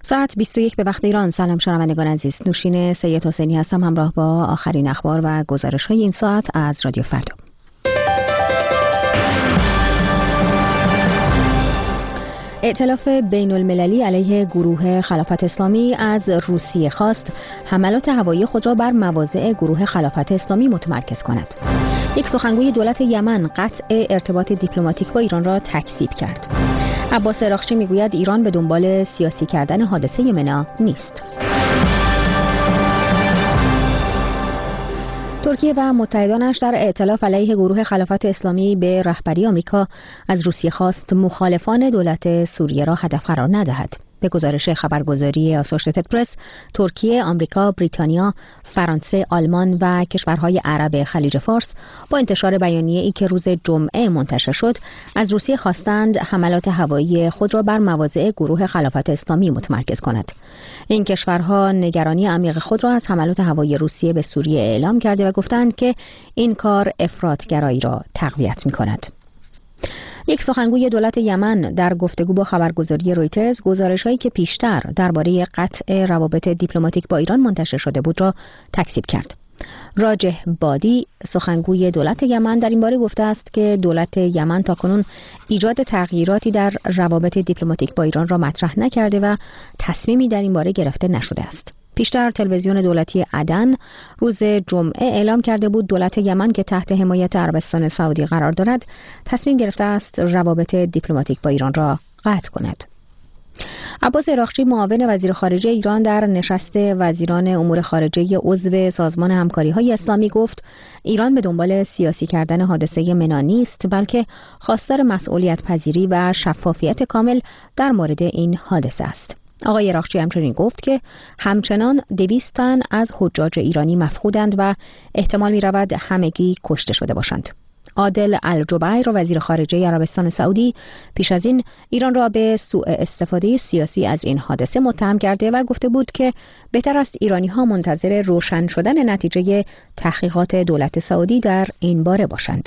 ساعت 21 به وقت ایران. سلام شنوندگان عزیز، نوشین سید حسینی هستم همراه با آخرین اخبار و گزارش‌های این ساعت از رادیو فردا. ائتلاف بین المللی علیه گروه خلافت اسلامی از روسیه خواست حملات هوایی خود را بر مواضع گروه خلافت اسلامی متمرکز کند. یک سخنگوی دولت یمن قطع ارتباط دیپلماتیک با ایران را تکذیب کرد. عباس عراقچی میگوید ایران به دنبال سیاسی کردن حادثه منا نیست. ترکیه و متحدانش در ائتلاف علیه گروه خلافت اسلامی به رهبری آمریکا از روسیه خواست مخالفان دولت سوریه را هدف قرار ندهد. به گزارش خبرگزاری آسوشییتد پرس، ترکیه، آمریکا، بریتانیا، فرانسه، آلمان و کشورهای عرب خلیج فارس با انتشار بیانیه‌ای که روز جمعه منتشر شد، از روسیه خواستند حملات هوایی خود را بر مواضع گروه خلافت اسلامی متمرکز کند. این کشورها نگرانی عمیق خود را از حملات هوایی روسیه به سوریه اعلام کرده و گفتند که این کار افراط‌گرایی را تقویت می‌کند. یک سخنگوی دولت یمن در گفتگو با خبرگزاری رویترز گزارش‌هایی که پیشتر درباره قطع روابط دیپلماتیک با ایران منتشر شده بود را تکذیب کرد. راجح بادی سخنگوی دولت یمن در این باره گفته است که دولت یمن تاکنون ایجاد تغییراتی در روابط دیپلماتیک با ایران را مطرح نکرده و تصمیمی در این باره گرفته نشده است. پیشتر تلویزیون دولتی عدن روز جمعه اعلام کرده بود دولت یمن که تحت حمایت عربستان سعودی قرار دارد تصمیم گرفته است روابط دیپلماتیک با ایران را قطع کند. عباس عراقچی معاون وزیر خارجه ایران در نشست وزیران امور خارجه عضو سازمان همکاری‌های اسلامی گفت ایران به دنبال سیاسی کردن حادثه منا نیست، بلکه خواستار مسئولیت پذیری و شفافیت کامل در مورد این حادثه است. آقای عراقچی همچنین گفت که همچنان 200 تن از حجاج ایرانی مفقودند و احتمال می‌رود همگی کشته شده باشند. عادل الجبیر وزیر خارجه عربستان سعودی پیش از این ایران را به سوء استفاده سیاسی از این حادثه متهم کرده و گفته بود که بهتر است ایرانی‌ها منتظر روشن شدن نتیجه تحقیقات دولت سعودی در این باره باشند.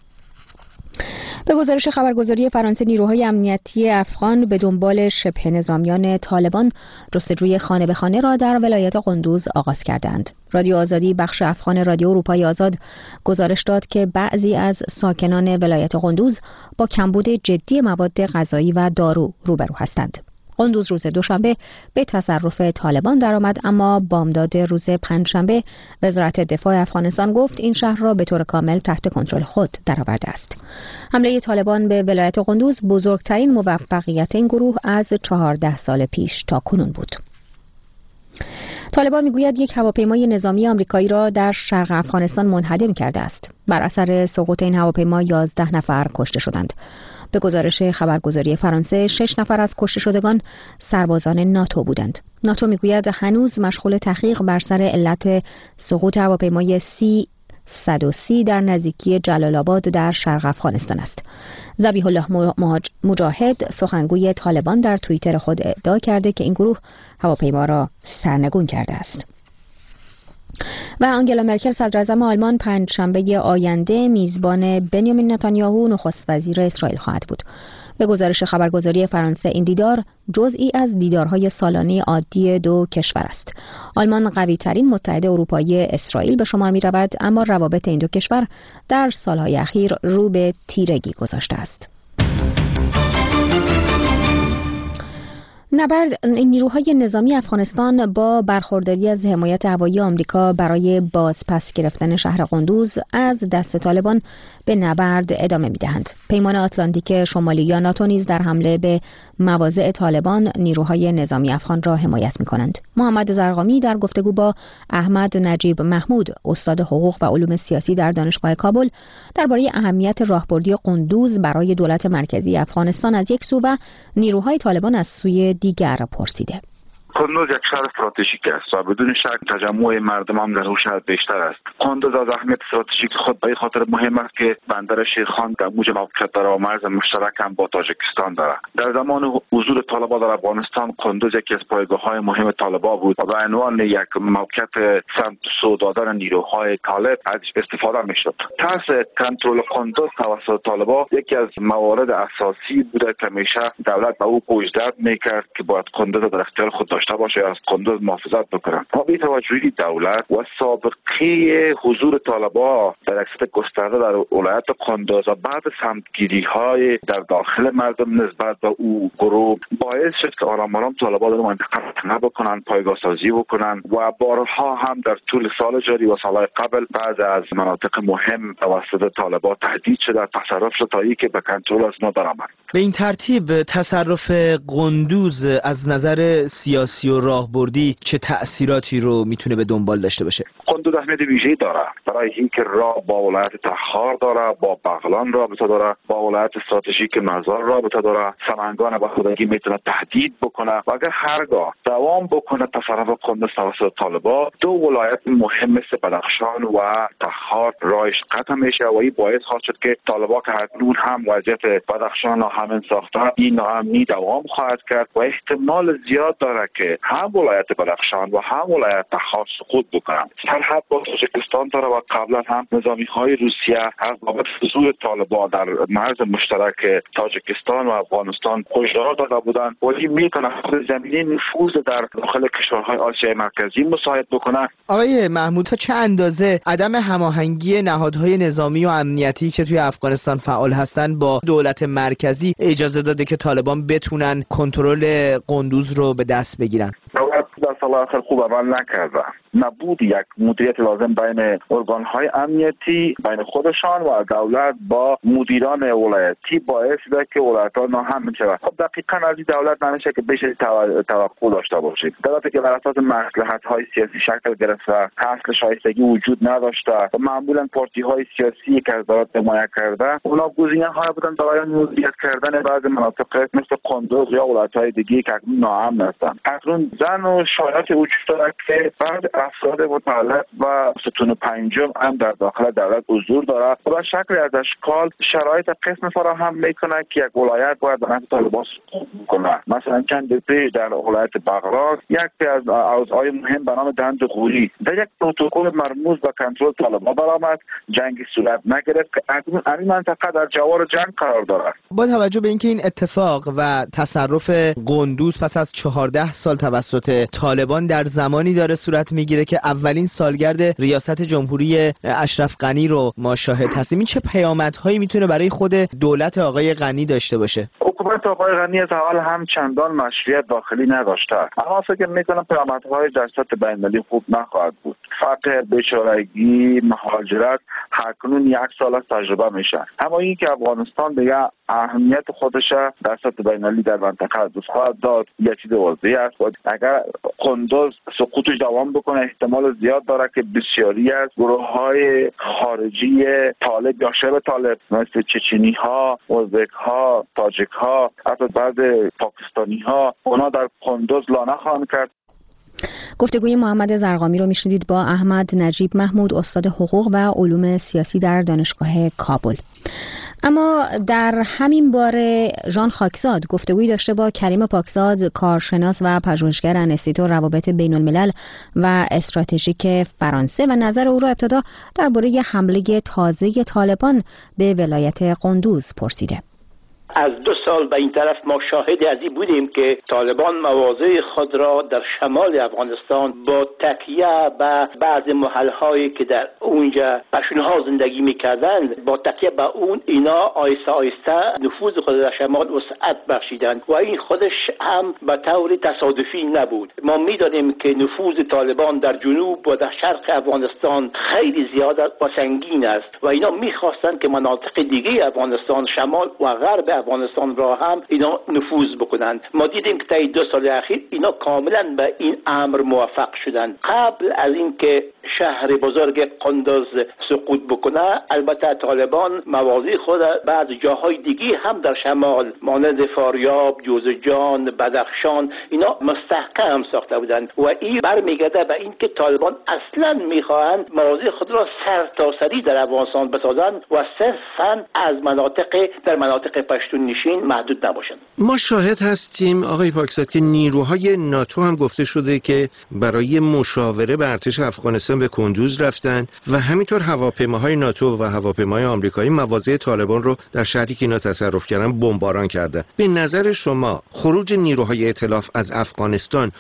به گزارش خبرگزاری فرانسه، نیروهای امنیتی افغان به دنبال شبه نظامیان طالبان جستجوی خانه به خانه را در ولایت قندوز آغاز کردند. رادیو آزادی بخش افغان رادیو اروپای آزاد گزارش داد که بعضی از ساکنان ولایت قندوز با کمبود جدی مواد غذایی و دارو روبرو هستند. قندوز روز دوشنبه به تصرف طالبان درآمد، اما بامداد روز پنجشنبه وزارت دفاع افغانستان گفت این شهر را به طور کامل تحت کنترل خود درآورده است. حمله طالبان به ولایت قندوز بزرگترین موفقیت این گروه از 14 سال پیش تا کنون بود. طالبان میگوید یک هواپیمای نظامی آمریکایی را در شرق افغانستان منهدم کرده است. بر اثر سقوط این هواپیما 11 نفر کشته شدند. به گزارش خبرگزاری فرانسه 6 نفر از کشته شدگان سربازان ناتو بودند. ناتو میگوید هنوز مشغول تحقیق بر سر علت سقوط هواپیمای C-130 در نزدیکی جلال آباد در شرق افغانستان است. ذبیح الله مجاهد سخنگوی طالبان در توییتر خود ادعا کرده که این گروه هواپیما را سرنگون کرده است. و آنگلا مرکل صدراعظم آلمان پنجشنبه آینده میزبان بنیامین نتانیاهو نخست وزیر اسرائیل خواهد بود. به گزارش خبرگزاری فرانسه این دیدار جزئی از دیدارهای سالانه عادی دو کشور است. آلمان قوی ترین متحد اروپایی اسرائیل به شمار می رود، اما روابط این دو کشور در سالهای اخیر رو به تیرگی گذاشته است. نبرد نیروهای نظامی افغانستان با برخورداری از حمایت هوایی آمریکا برای بازپس گرفتن شهر قندوز از دست طالبان به نبرد ادامه می‌دهند. پیمان آتلانتیک شمالی یا ناتو نیز در حمله به مواضع طالبان نیروهای نظامی افغان را حمایت می‌کنند. محمد زرقامی در گفتگو با احمد نجیب محمود استاد حقوق و علوم سیاسی در دانشگاه کابل درباره اهمیت راهبردی قندوز برای دولت مرکزی افغانستان از یک سو و نیروهای طالبان از سوی دیگر پرسیده. کندوز یک شهر استراتژیک است و بدون شک تجمع مردم هم در اون شهر بیشتر است. کندوز از اهمیت استراتژیک خود به خاطر مهم است که بندر شیرخان در موج موقعیت دارد و مرز مشترک هم با تاجیکستان دارد. در زمان حضور طالبان در افغانستان کندوز یکی از پایگاه‌های مهم طالبان بود و به عنوان یک موقعیت سمت سو دادن نیروهای طالب ازش استفاده می‌شد. ترس کنترل کندوز توسط طالبان یکی از موارد اساسی بوده که همیشه دولت به او پشت‌درد می‌کرد که باید کندوز در اختیار خود داشته باشه، از کندوز محافظت بکنه. با بی‌توجهی دولت و سابقه حضور طالبان در اکثریت گسترده در ولایت کندوز و بعد سمتگیری‌های در داخل مردم نسبت به او گروه باعث شد که آرام آرام طالبان در منطقه تنه بکنن، پایگاه سازی بکنن و بارها هم در طول سال جاری و سالهای قبل بعض از مناطق مهم توسط طالبان تهدید شده، تصرف شد تا اینکه به کنترل از ما درآمد. به این ترتیب تصرف قندوز از نظر سیاسی و راهبردی چه تأثیراتی رو میتونه به دنبال داشته باشه؟ قندوز اهمیت ویژه‌ای داره برای اینکه راه با ولایت تخار داره، با بغلان رابطه داره، با ولایت استراتژیک مزار رابطه داره. سمنگان با خودگی میتونه تهدید بکنه و اگر هرگاه دوام بکنه تصرف قندوز توسط طالبان، دو ولایت مهم مثل بدخشان و تخار راهش قطع میشه و این باعث خواهد شد که طالبان که اکنون هم وضعیت بدخشان ناامن ساخته، این ناامنی دوام خواهد کرد و احتمال زیاد داره که هم ولایت بدخشان و هم ولایت تخار سقوط بکنن. سرحد با تاجیکستان داره و قبلا هم نظامی‌های روسیه از بابت حضور طالبان در مرز مشترک تاجیکستان و افغانستان هشدار داده بودند و این میتونه خود زمینی نفوذ در داخل کشورهای آسیای مرکزی مساعد بکنه. آقای محمود، تا چه اندازه عدم هماهنگی نهادهای نظامی و امنیتی که توی افغانستان فعال هستند با دولت مرکزی اجازه داده که طالبان بتونن کنترل قندوز رو به دست بگیرن؟ دولت در سال آخر خوب عمل نکرده. نبود یک مدیریت لازم بین ارگان‌های امنیتی، بین خودشان و دولت با مدیران ولایتی باعث شده که ولایت‌ها ناامن شود. خب دقیقاً از این دولت نمیشه که بیش توقع داشته باشید. دولتی که بر اساس مصلحت‌های سیاسی شکل گرفته، اصل شایستگی وجود نداشته و معمولاً پارتی‌های سیاسی که از دولت حمایت کرده، اونا گزینه‌های بودن برای مدیریت کردن بعض مناطق مثل قندوز یا ولایت‌های دیگه که ناامن هستند. اکنون زن و شایعات وجود دارد که بعض افراد متعلق و ستون پنجم هم در داخل دولت حضور دارد و به شکل از اشکال شرایط قسم فراهم میکنه که یک ولایت باید به نفع طالبان سقوط کنه. مثلا چند پیش در ولایت بغلان یکی از حوزه‌های مهم به نام دند غوری در یک پروتکل مرموز به کنترل طالبان برآمد، جنگی صورت نگرفت که اکنون این منطقه در جوار جنگ قرار دارد. با توجه به اینکه این اتفاق و تصرف قندوز پس از 14 سال توسط طالبان در زمانی داره صورت میگیره که اولین سالگرد ریاست جمهوری اشرف غنی رو ما شاهد هستیم، این چه پیامدهایی میتونه برای خود دولت آقای غنی داشته باشه؟ حکومت آقای غنی از اول هم چندان مشروعیت داخلی نداشته، اما فکر میکنم پیامدهای در سطح بین‌المللی خوب نخواهد بود. فقر، بیچارگی، مهاجرت اکنون 1 سال از تجربه میشه. اما این که افغانستان دیگه اهمیت خودش در سطح بین‌المللی در منطقه دوست خواهد داد یه چیز واضحه است. اگر قندوز سقوطش دوام بکنه احتمال زیاد داره که بسیاری از گروه‌های خارجی طالب یا شبه طالب مثل چچنی‌ها، ازبک‌ها، تاجیک‌ها، حتی بعض پاکستانی‌ها اونا در قندوز لانه خواهند کرد. گفتگوی محمد زرقامی رو میشنیدید با احمد نجیب محمود، استاد حقوق و علوم سیاسی در دانشگاه کابل. اما در همین باره ژان خاکزاد گفتگویی داشته با کریم پاکزاد، کارشناس و پژوهشگر انستیتو روابط بین الملل و استراتژیک فرانسه و نظر او را ابتدا درباره حمله تازه طالبان به ولایت قندوز پرسیده. از 2 سال به این طرف ما شاهد از این بودیم که طالبان مواضع خود را در شمال افغانستان با تکیه به بعض محلهایی که در اونجا پشتونها زندگی میکردند، با تکیه به اون اینا آیسته آیسته نفوذ خود در شمال وسعت بخشیدند و این خودش هم به طور تصادفی نبود. ما میدانیم که نفوذ طالبان در جنوب و در شرق افغانستان خیلی زیاد و سنگین است و اینا میخواستند که مناطق دیگه افغانستان، شمال و غرب افغانستان را هم اینا نفوذ بکنند. ما دیدیم که تا 2 سال اخیر اینا کاملا به این امر موفق شدند. قبل از اینکه شهر بزرگ قندوز سقوط بکنه، البته طالبان مواضع خود بعض جاهای دیگه هم در شمال مانند فاریاب، جوزجان، بدخشان اینا مستحکم ساخته بودند و این برمیگرده به اینکه طالبان اصلا میخواهند مواضع خود را سرتاسری در افغانستان بسازند و صرفا از در مناطق پشتون نشین محدود نباشند. ما شاهد هستیم آقای پاکزاد که نیروهای ناتو هم گفته شده که برای مشاوره به ارتش افغانستان به کندوز رفتن و همینطور هواپیماهای ناتو و هواپیماهای آمریکایی مواضع طالبان رو در شهری که اینا تصرف کردن بمباران کرده. به نظر شما خروج نیروهای ائتلاف از افغانستان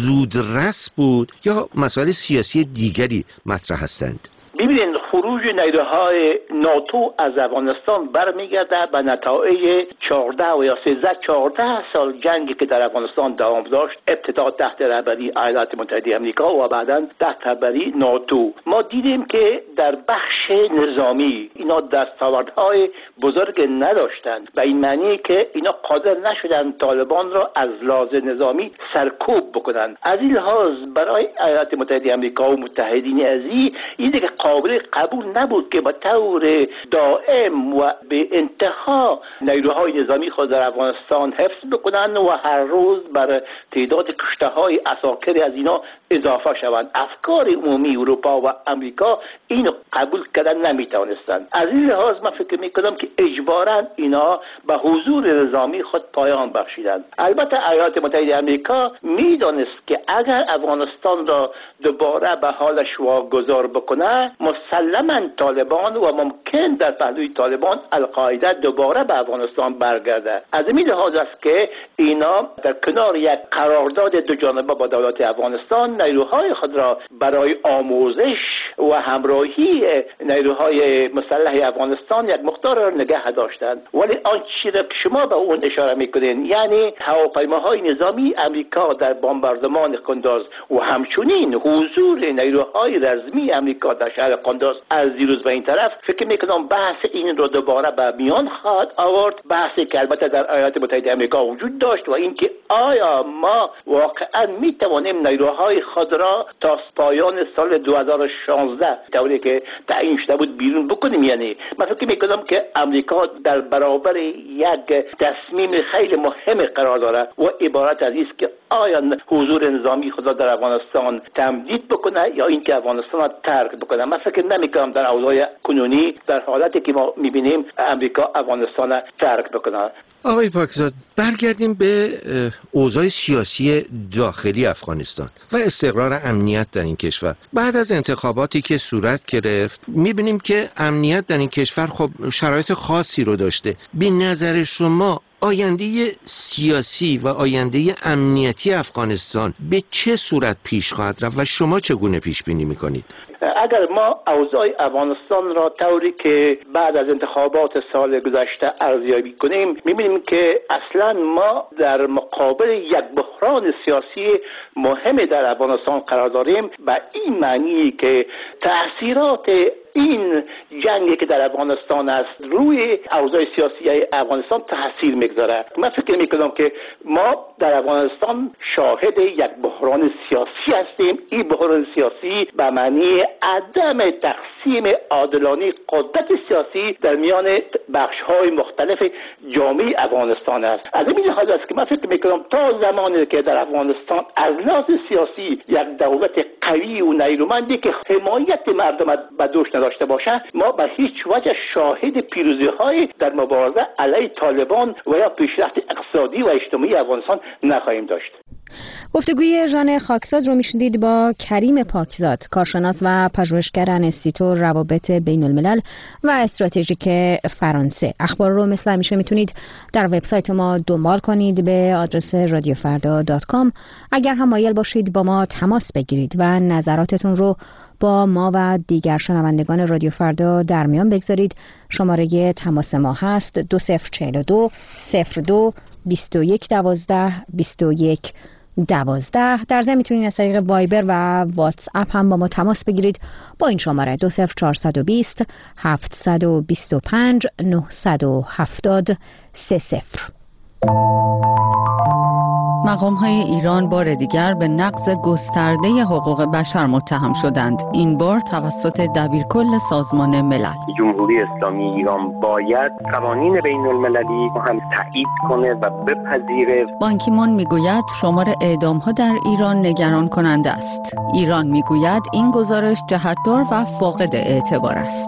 زودرس بود یا مسائل سیاسی دیگری مطرح هستند؟ ببینید، خروج نیروهای ناتو از افغانستان برمیگرده به نتایج 14 و یا 13-14 سال جنگی که در افغانستان دوام داشت، ابتدا تحت رهبری ایالات متحده آمریکا و بعدا تحت رهبری ناتو. ما دیدیم که در بخش نظامی اینا دستاوردهای بزرگ نداشتند، به این معنی که اینا قادر نشدند طالبان را از لحاظ نظامی سرکوب بکنند. از این لحاظ برای ایالات متحده آمریکا و متحدین عزیز این دیگه قابل قبول نبود که با طور دائم و به انتها نیروهای نظامی خود در افغانستان حفظ بکنند و هر روز بر تعداد کشته‌های عساکر از اینا اضافه شوند. افکار عمومی اروپا و امریکا اینو قبول کردن نمیتونستند. از این لحاظ من فکر میکنم که اجباراً اینا به حضور نظامی خود پایان بخشیدند. البته ایالات متحده آمریکا میدانست که اگر افغانستان را دوباره به حالش واگذار بکنه، مسلماً طالبان و ممکن در پهلوی طالبان القاعده دوباره به افغانستان برگرده. از این لحاظ است که اینا در کنار یک قرارداد دو جانبه با دولت افغانستان نیروهای خود را برای آموزش و همراهی نیروهای مسلح افغانستان یک مقدار را نگه داشتند. ولی آنچه را که شما به اون اشاره میکنین، یعنی هواپیماهای نظامی امریکا در بمباردمان قندوز و همچنین حضور نیروهای رزمی امریکا در شهر قندوز از دیروز به این طرف، فکر میکنم بحث این رو دوباره به میان خواهد آورد. بحثی که البته در ایالات متحده آمریکا وجود داشت و اینکه آیا ما واقعا میتوانیم نیروهای خود را تا پایان سال 2016 طوری که تعیین شده بود بیرون بکنیم. یعنی من فکر میکنم که امریکا در برابر یک تصمیم خیلی مهم قرار داره و عبارت از است که آیا حضور نظامی خود را در افغانستان تمدید بکنه یا اینکه افغانستان را ترک بکنه. من فکر نمیکنم در اوضاع کنونی در حالتی که ما میبینیم امریکا افغانستان را ترک بکنه. آقای پاکزاد، برگردیم به اوضاع سیاسی داخلی افغانستان و استقرار امنیت در این کشور. بعد از انتخاباتی که صورت گرفت میبینیم که امنیت در این کشور خب شرایط خاصی رو داشته. به نظر شما آینده سیاسی و آینده امنیتی افغانستان به چه صورت پیش خواهد رفت و شما چگونه پیش بینی میکنید؟ اگر ما اوضاع افغانستان را طوری که بعد از انتخابات سال گذشته ارزیابی کنیم، می‌بینیم که اصلا ما در مقابل یک بحران سیاسی مهم در افغانستان قرار داریم، به این معنی که تأثیرات این جنگی که در افغانستان است روی اوضاع سیاسی افغانستان تاثیر میگذاره. من فکر میکنم که ما در افغانستان شاهد یک بحران سیاسی هستیم. این بحران سیاسی به معنی عدم تقسیم عادلانه قدرت سیاسی در میان بخش‌های مختلف جامعه افغانستان است. از این لحاظ است که من فکر میکنم تا زمانی که در افغانستان از لحاظ سیاسی یک دولت قوی و نیرومندی که حمایت مردم به دوش داشته باشه، ما به هیچ وجه شاهد پیروزی‌های در مبارزه علیه طالبان و یا پیشرفت اقتصادی و اجتماعی افغانستان نخواهیم داشت. گفتگوی ژان خاکزاد رو میشنیدید با کریم پاکزاد، کارشناس و پژوهشگر انستیتو روابط بین الملل و استراتژیک فرانسه. اخبار رو مثل همیشه میتونید در وبسایت ما دنبال کنید به آدرس radiofarda.com. اگر هم مایل باشید با ما تماس بگیرید و نظراتتون رو با ما و دیگر شنوندگان رادیو فردا در میان بگذارید، شماره تماس ما هست 2042 02 21 12 21 12. در ضمن میتونید از طریق وایبر و واتس اپ هم با ما تماس بگیرید با این شماره 20420 725 970 30. مقام‌های ایران بار دیگر به نقض گسترده حقوق بشر متهم شدند. این بار توسط دبیرکل سازمان ملل. جمهوری اسلامی ایران باید قوانین بین المللی هم تایید کنه و بپذیره. بان کی مون میگوید شمار اعدام‌ها در ایران نگران کننده است. ایران میگوید این گزارش جهت‌دار و فاقد اعتبار است.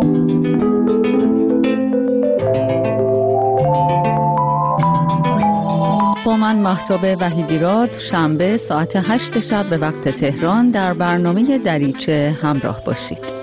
با من مهتاب وحیدیراد، شنبه ساعت 8 شب به وقت تهران در برنامه دریچه همراه باشید.